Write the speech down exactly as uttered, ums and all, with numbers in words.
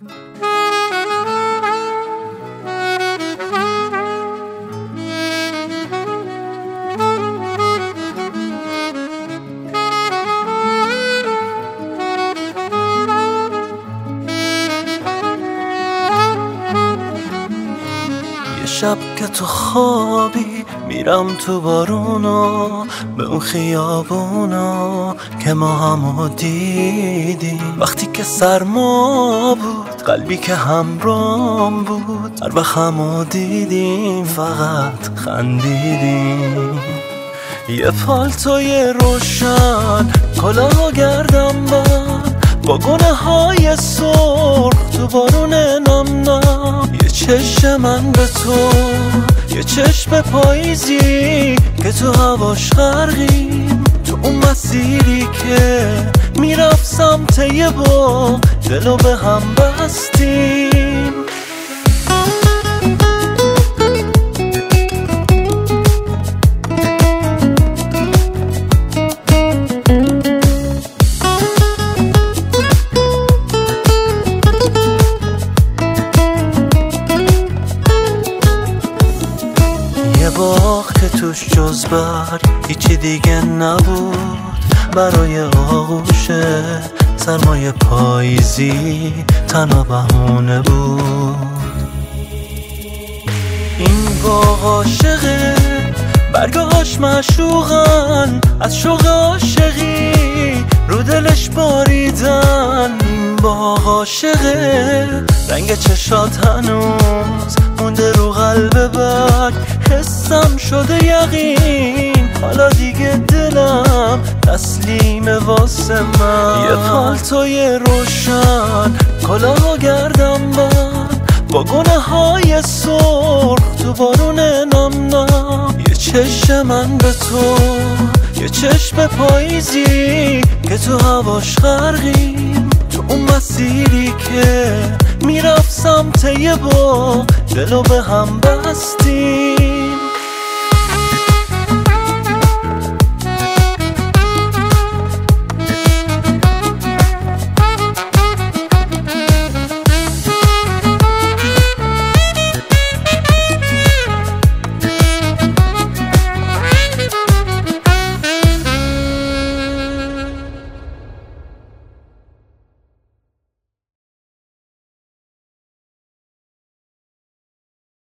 شب که تو خوابی میرم تو بارونا، به اون خیابونا که ما همو دیدیم. وقتی که سرما بود قلبی که همرام بود، هر وقت همو دیدیم فقط خندیدیم. یه پالتوی روشن، کلاه و گردن بند، با گونه های سرخ تو بارون نم نم. یه چشم من به تو، یه چشم پاییزی که تو هواش غرقیم. تو اون مسیری که میرفت سمت یه باغ، دلو به هم بستیم. باغ که توش جز برگ هیچی دیگه نبود، برای آغوش سرمای پاییزی تنها بهونه بود. این باغ عاشقه، برگاهاش معشوقن، از شوق عاشقی رو دلش باریدن. این باغ عاشقه، رنگ چشات هنوز مونده رو قلب برگ. حسم شده یقین، حالا دیگه دلم تسلیم واسه من. یه پالتوی روشن، کلاه و گردن بند، با گونه های سرخ تو بارون نم نم. یه چشم من به تو، یه چشم پاییزی که تو هواش غرقیم. تو اون مسیری که میرفت سمت یه باغ، دلو به هم بستیم.